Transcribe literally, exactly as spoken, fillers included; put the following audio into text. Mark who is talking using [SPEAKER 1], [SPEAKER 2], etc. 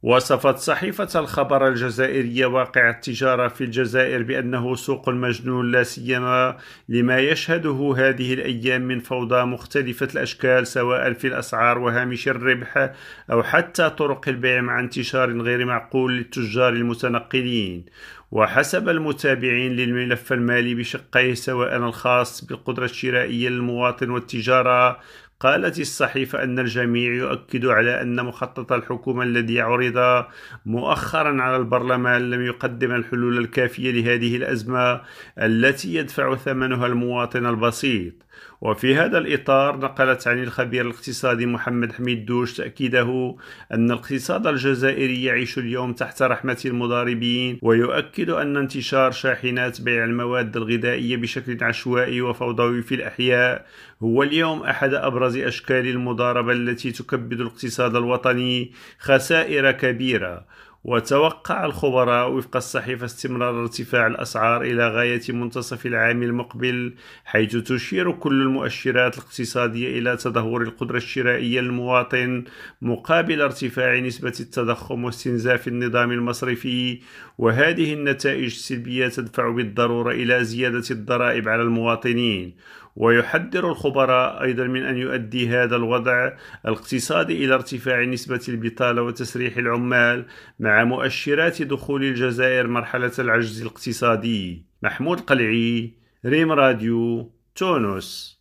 [SPEAKER 1] وصفت صحيفة الخبر الجزائرية واقع التجارة في الجزائر بأنه سوق مجنون، لا سيما لما يشهده هذه الأيام من فوضى مختلفة الأشكال سواء في الأسعار وهامش الربح أو حتى طرق البيع، مع انتشار غير معقول للتجار المتنقلين. وحسب المتابعين للملف المالي بشقيه سواء الخاص بالقدرة الشرائية للمواطن والتجارة، قالت الصحيفة أن الجميع يؤكد على أن مخطط الحكومة الذي عرض مؤخرا على البرلمان لم يقدم الحلول الكافية لهذه الأزمة التي يدفع ثمنها المواطن البسيط. وفي هذا الإطار نقلت عن الخبير الاقتصادي محمد حميد دوش تأكيده أن الاقتصاد الجزائري يعيش اليوم تحت رحمة المضاربين، ويؤكد أن انتشار شاحنات بيع المواد الغذائية بشكل عشوائي وفوضوي في الأحياء هو اليوم أحد أبرز أشكال المضاربة التي تكبد الاقتصاد الوطني خسائر كبيرة. وتوقع الخبراء وفق الصحيفة استمرار ارتفاع الأسعار إلى غاية منتصف العام المقبل، حيث تشير كل المؤشرات الاقتصادية إلى تدهور القدرة الشرائية للمواطن مقابل ارتفاع نسبة التضخم واستنزاف النظام المصرفي. وهذه النتائج السلبية تدفع بالضرورة إلى زيادة الضرائب على المواطنين. ويحذر الخبراء أيضا من أن يؤدي هذا الوضع الاقتصادي إلى ارتفاع نسبة البطالة وتسريح العمال، مع مؤشرات دخول الجزائر مرحلة العجز الاقتصادي. محمود قلعي، ريم راديو، تونس.